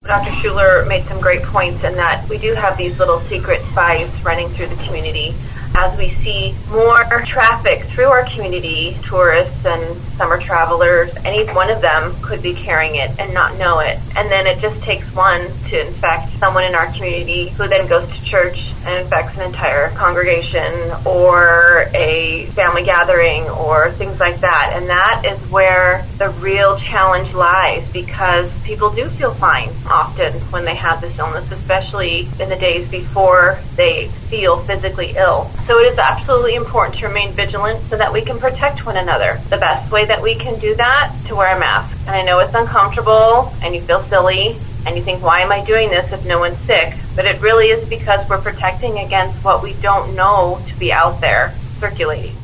Dr. Schuler made some great points in that we do have these little secret spies running through the community. As we see more traffic through our community, tourists and summer travelers, any one of them could be carrying it and not know it. And then it just takes one to infect someone in our community who then goes to church and infects an entire congregation or a family gathering or things like that. And that is where the real challenge lies, because people do feel fine often when they have this illness, especially in the days before they feel physically ill. So it is absolutely important to remain vigilant so that we can protect one another. The best way that we can do that, to wear a mask. And I know it's uncomfortable and you feel silly and you think, why am I doing this if no one's sick? But it really is because we're protecting against what we don't know to be out there circulating.